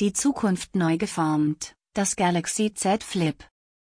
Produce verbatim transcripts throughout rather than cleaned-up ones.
Die Zukunft neu geformt, das Galaxy Z Flip.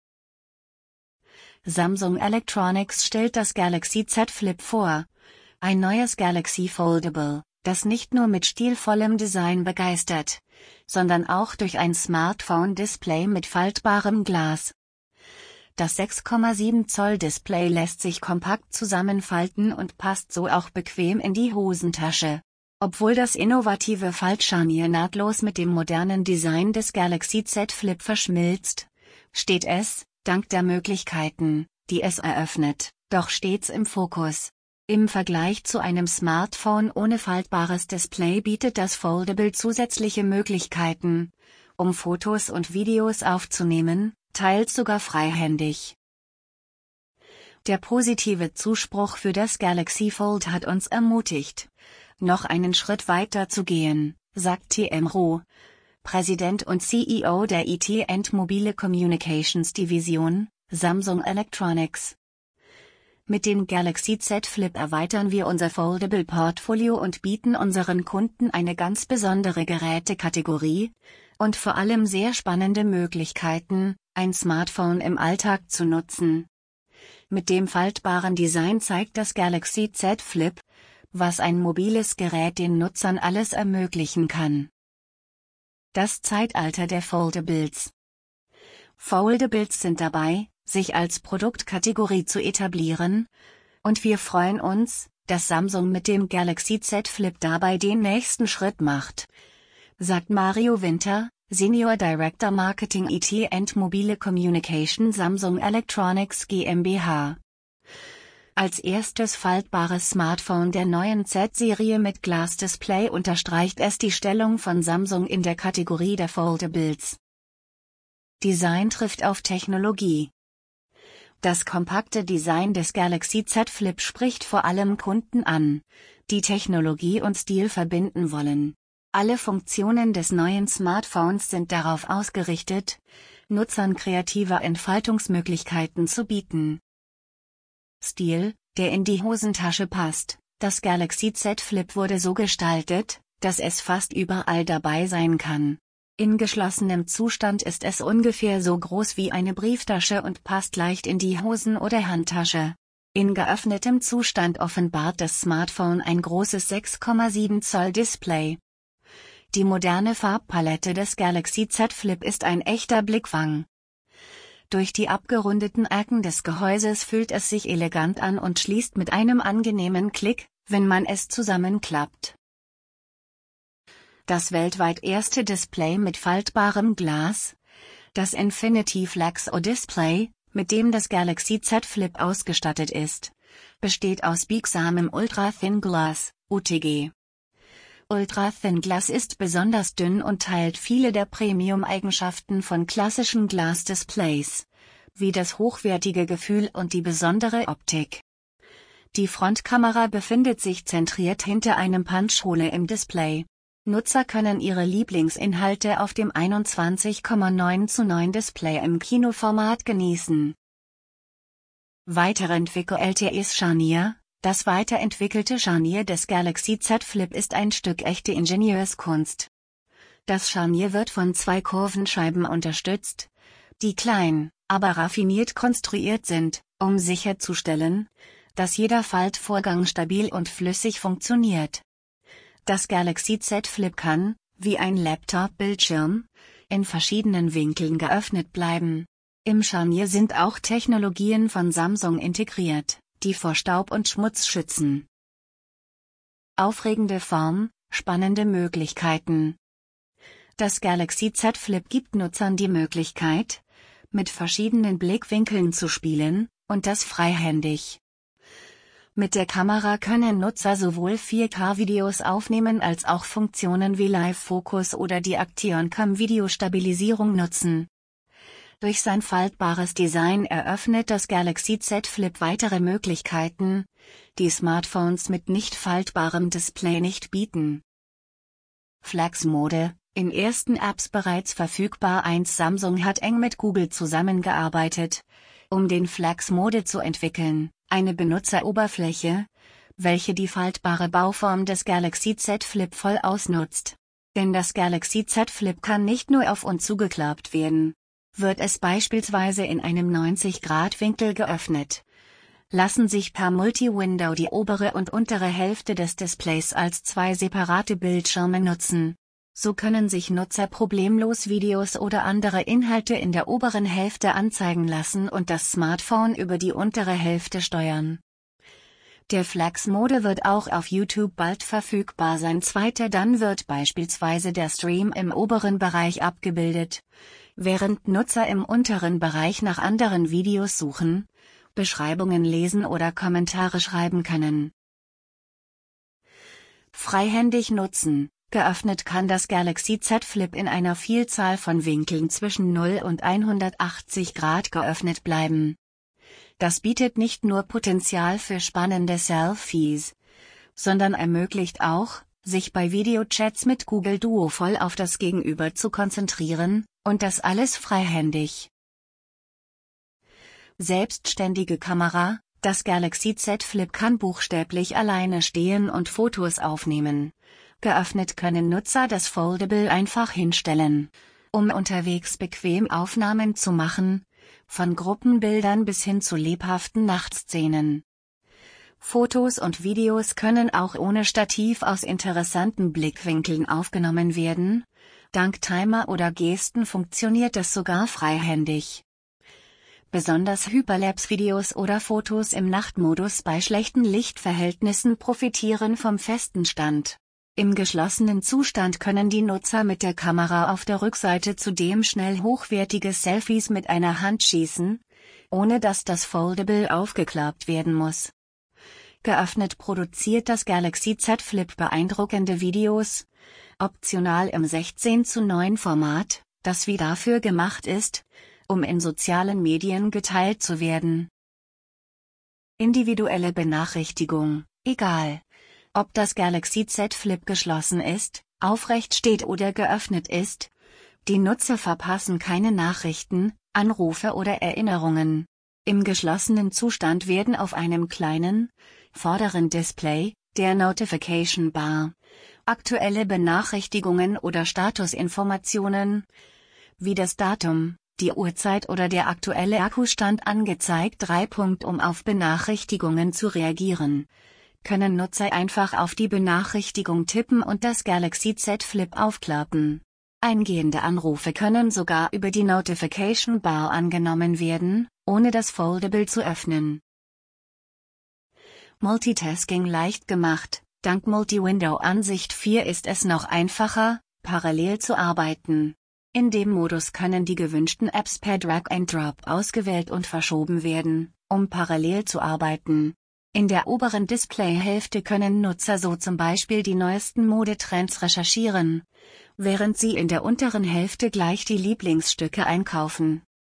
Samsung Electronics stellt das Galaxy Z Flip vor. Ein neues Galaxy Foldable, das nicht nur mit stilvollem Design begeistert, sondern auch durch ein Smartphone-Display mit faltbarem Glas. Das sechs Komma sieben Zoll Display lässt sich kompakt zusammenfalten und passt so auch bequem in die Hosentasche. Obwohl das innovative Faltscharnier nahtlos mit dem modernen Design des Galaxy Z Flip verschmilzt, steht es, dank der Möglichkeiten, die es eröffnet, doch stets im Fokus. Im Vergleich zu einem Smartphone ohne faltbares Display bietet das Foldable zusätzliche Möglichkeiten, um Fotos und Videos aufzunehmen, teils sogar freihändig. Der positive Zuspruch für das Galaxy Fold hat uns ermutigt, noch einen Schritt weiter zu gehen, sagt Tim Rowe, Präsident und C E O der I T and Mobile Communications Division, Samsung Electronics. Mit dem Galaxy Z Flip erweitern wir unser Foldable-Portfolio und bieten unseren Kunden eine ganz besondere Gerätekategorie und vor allem sehr spannende Möglichkeiten, ein Smartphone im Alltag zu nutzen. Mit dem faltbaren Design zeigt das Galaxy Z Flip, was ein mobiles Gerät den Nutzern alles ermöglichen kann. Das Zeitalter der Foldables. Foldables sind dabei, sich als Produktkategorie zu etablieren, und wir freuen uns, dass Samsung mit dem Galaxy Z Flip dabei den nächsten Schritt macht, sagt Mario Winter, Senior Director Marketing I T and Mobile Communication Samsung Electronics GmbH. Als erstes faltbares Smartphone der neuen Z-Serie mit Glasdisplay unterstreicht es die Stellung von Samsung in der Kategorie der Foldables. Design trifft auf Technologie. Das kompakte Design des Galaxy Z Flip spricht vor allem Kunden an, die Technologie und Stil verbinden wollen. Alle Funktionen des neuen Smartphones sind darauf ausgerichtet, Nutzern kreative Entfaltungsmöglichkeiten zu bieten. Stil, der in die Hosentasche passt. Das Galaxy Z Flip wurde so gestaltet, dass es fast überall dabei sein kann. In geschlossenem Zustand ist es ungefähr so groß wie eine Brieftasche und passt leicht in die Hosen- oder Handtasche. In geöffnetem Zustand offenbart das Smartphone ein großes sechs Komma sieben Zoll Display. Die moderne Farbpalette des Galaxy Z Flip ist ein echter Blickfang. Durch die abgerundeten Ecken des Gehäuses fühlt es sich elegant an und schließt mit einem angenehmen Klick, wenn man es zusammenklappt. Das weltweit erste Display mit faltbarem Glas, das Infinity Flex O Display, mit dem das Galaxy Z Flip ausgestattet ist, besteht aus biegsamem Ultra Thin Glass, U T G. Ultra Thin Glass ist besonders dünn und teilt viele der Premium-Eigenschaften von klassischen Glasdisplays, wie das hochwertige Gefühl und die besondere Optik. Die Frontkamera befindet sich zentriert hinter einem Punch-Hole im Display. Nutzer können ihre Lieblingsinhalte auf dem einundzwanzig Komma neun zu neun Display im Kinoformat genießen. Weiterentwickeltes Scharnier. Das weiterentwickelte Scharnier des Galaxy Z Flip ist ein Stück echte Ingenieurskunst. Das Scharnier wird von zwei Kurvenscheiben unterstützt, die klein, aber raffiniert konstruiert sind, um sicherzustellen, dass jeder Faltvorgang stabil und flüssig funktioniert. Das Galaxy Z Flip kann, wie ein Laptop-Bildschirm, in verschiedenen Winkeln geöffnet bleiben. Im Scharnier sind auch Technologien von Samsung integriert, die vor Staub und Schmutz schützen. Aufregende Form, spannende Möglichkeiten. Das Galaxy Z Flip gibt Nutzern die Möglichkeit, mit verschiedenen Blickwinkeln zu spielen, und das freihändig. Mit der Kamera können Nutzer sowohl vier K-Videos aufnehmen als auch Funktionen wie Live-Fokus oder die Action-Cam-Videostabilisierung nutzen. Durch sein faltbares Design eröffnet das Galaxy Z Flip weitere Möglichkeiten, die Smartphones mit nicht faltbarem Display nicht bieten. Flex-Mode, in ersten Apps bereits verfügbar. eins Samsung hat eng mit Google zusammengearbeitet, um den Flex-Mode zu entwickeln, eine Benutzeroberfläche, welche die faltbare Bauform des Galaxy Z Flip voll ausnutzt. Denn das Galaxy Z Flip kann nicht nur auf und zugeklappt werden. Wird es beispielsweise in einem neunzig Grad Winkel geöffnet, lassen sich per Multi-Window die obere und untere Hälfte des Displays als zwei separate Bildschirme nutzen. So können sich Nutzer problemlos Videos oder andere Inhalte in der oberen Hälfte anzeigen lassen und das Smartphone über die untere Hälfte steuern. Der Flex-Mode wird auch auf YouTube bald verfügbar sein. Zweiter dann wird beispielsweise der Stream im oberen Bereich abgebildet, während Nutzer im unteren Bereich nach anderen Videos suchen, Beschreibungen lesen oder Kommentare schreiben können. Freihändig nutzen. Geöffnet kann das Galaxy Z Flip in einer Vielzahl von Winkeln zwischen null und hundertachtzig Grad geöffnet bleiben. Das bietet nicht nur Potenzial für spannende Selfies, sondern ermöglicht auch, sich bei Videochats mit Google Duo voll auf das Gegenüber zu konzentrieren, und das alles freihändig. Selbstständige Kamera. Das Galaxy Z Flip kann buchstäblich alleine stehen und Fotos aufnehmen. Geöffnet können Nutzer das Foldable einfach hinstellen, um unterwegs bequem Aufnahmen zu machen, von Gruppenbildern bis hin zu lebhaften Nachtszenen. Fotos und Videos können auch ohne Stativ aus interessanten Blickwinkeln aufgenommen werden. Dank Timer oder Gesten funktioniert es sogar freihändig. Besonders Hyperlapse-Videos oder Fotos im Nachtmodus bei schlechten Lichtverhältnissen profitieren vom festen Stand. Im geschlossenen Zustand können die Nutzer mit der Kamera auf der Rückseite zudem schnell hochwertige Selfies mit einer Hand schießen, ohne dass das Foldable aufgeklappt werden muss. Geöffnet produziert das Galaxy Z Flip beeindruckende Videos, optional im sechzehn zu neun Format, das wie dafür gemacht ist, um in sozialen Medien geteilt zu werden. Individuelle Benachrichtigung. Egal, ob das Galaxy Z Flip geschlossen ist, aufrecht steht oder geöffnet ist, die Nutzer verpassen keine Nachrichten, Anrufe oder Erinnerungen. Im geschlossenen Zustand werden auf einem kleinen, vorderen Display, der Notification Bar, aktuelle Benachrichtigungen oder Statusinformationen, wie das Datum, die Uhrzeit oder der aktuelle Akkustand angezeigt. drei Um auf Benachrichtigungen zu reagieren, können Nutzer einfach auf die Benachrichtigung tippen und das Galaxy Z Flip aufklappen. Eingehende Anrufe können sogar über die Notification Bar angenommen werden, ohne das Foldable zu öffnen. Multitasking leicht gemacht. Dank Multi-Window-Ansicht vier ist es noch einfacher, parallel zu arbeiten. In dem Modus können die gewünschten Apps per Drag and Drop ausgewählt und verschoben werden, um parallel zu arbeiten. In der oberen Displayhälfte können Nutzer so zum Beispiel die neuesten Modetrends recherchieren, während sie in der unteren Hälfte gleich die Lieblingsstücke einkaufen.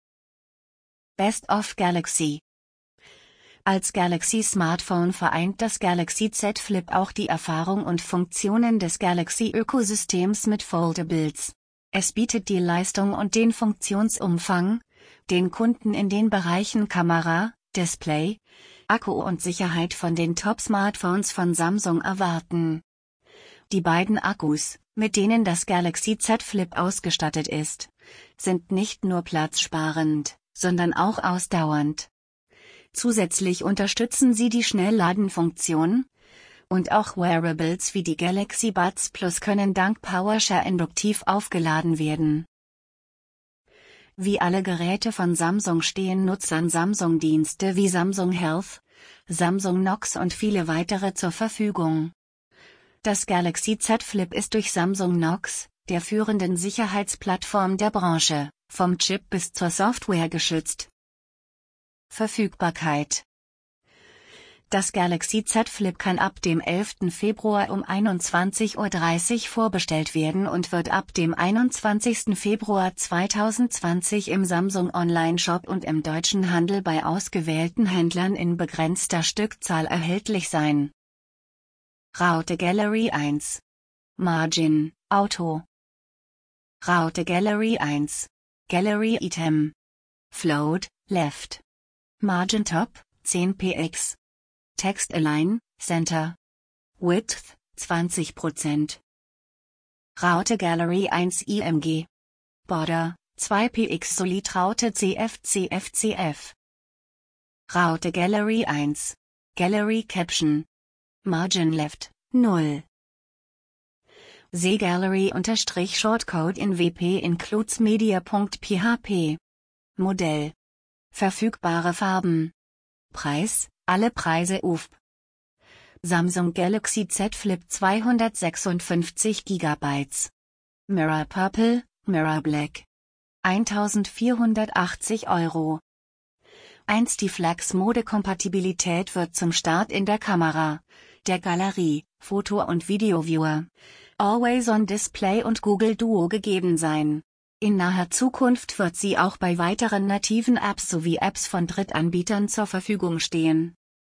Best of Galaxy. Als Galaxy-Smartphone vereint das Galaxy Z Flip auch die Erfahrung und Funktionen des Galaxy-Ökosystems mit Foldables. Es bietet die Leistung und den Funktionsumfang, den Kunden in den Bereichen Kamera, Display, Akku und Sicherheit von den Top-Smartphones von Samsung erwarten. Die beiden Akkus, mit denen das Galaxy Z Flip ausgestattet ist, sind nicht nur platzsparend, sondern auch ausdauernd. Zusätzlich unterstützen sie die Schnellladenfunktion, und auch Wearables wie die Galaxy Buds Plus können dank PowerShare induktiv aufgeladen werden. Wie alle Geräte von Samsung stehen Nutzern Samsung-Dienste wie Samsung Health, Samsung Knox und viele weitere zur Verfügung. Das Galaxy Z Flip ist durch Samsung Knox, der führenden Sicherheitsplattform der Branche, vom Chip bis zur Software geschützt. Verfügbarkeit. Das Galaxy Z Flip kann ab dem elften Februar um einundzwanzig Uhr dreißig vorbestellt werden und wird ab dem einundzwanzigsten Februar zweitausendzwanzig im Samsung Online-Shop und im deutschen Handel bei ausgewählten Händlern in begrenzter Stückzahl erhältlich sein. Raute Gallery eins. Margin, Auto. Raute Gallery eins. Gallery Item. Float, Left. Margin Top, zehn Px. Text Align, Center. Width, zwanzig Prozent. Raute Gallery eins I M G. Border, zwei P X Solid Raute C F C F C F. Raute Gallery eins. Gallery Caption. Margin Left, null. See Gallery unterstrich Shortcode in W P includes media.php. Modell. Verfügbare Farben. Preis, alle Preise U F P. Samsung Galaxy Z Flip zweihundertsechsundfünfzig Gigabyte. Mirror Purple, Mirror Black. eintausendvierhundertachtzig Euro. eins Die Flex-Mode-Kompatibilität wird zum Start in der Kamera, der Galerie, Foto- und Video-Viewer, Always-on-Display und Google Duo gegeben sein. In naher Zukunft wird sie auch bei weiteren nativen Apps sowie Apps von Drittanbietern zur Verfügung stehen.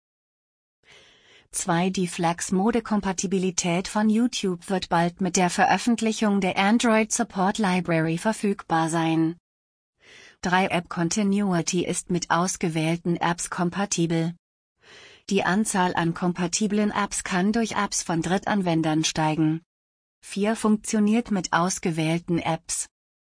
zwei Die Flex-Mode-Kompatibilität von YouTube wird bald mit der Veröffentlichung der Android Support Library verfügbar sein. drei App Continuity ist mit ausgewählten Apps kompatibel. Die Anzahl an kompatiblen Apps kann durch Apps von Drittanwendern steigen. vier Funktioniert mit ausgewählten Apps.